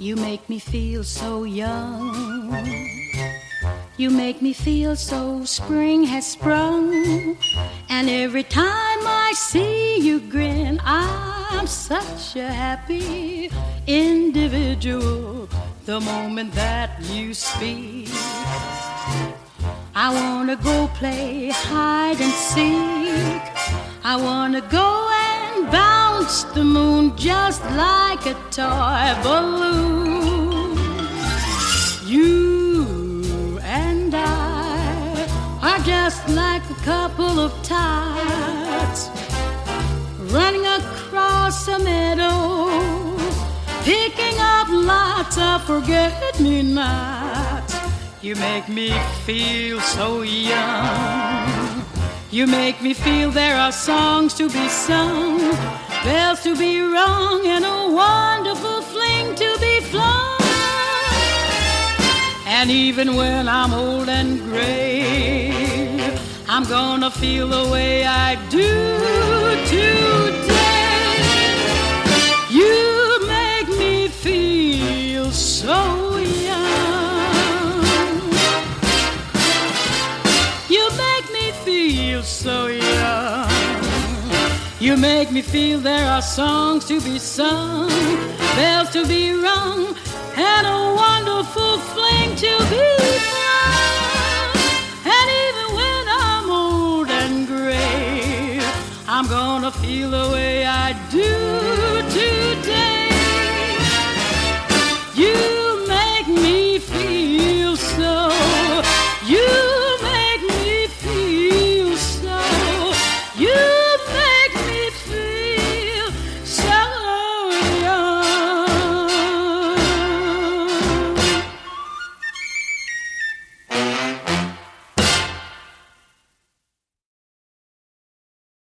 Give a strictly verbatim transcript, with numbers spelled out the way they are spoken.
You make me feel so young. You make me feel so spring has sprung. And every time I see you grin, I'm such a happy individual. The moment that you speak, I wanna go play hide and seek. I wanna go and bounce the moon just like a toy balloon. You and I are just like a couple of tots running across a meadow, picking up lots of forget-me-nots. You make me feel so young. You make me feel there are songs to be sung, bells to be rung, and a wonderful fling to be flung. And even when I'm old and gray, I'm gonna feel the way I do today. You make me feel so young. You make me feel so young. You make me feel there are songs to be sung, bells to be rung, and a wonderful fling to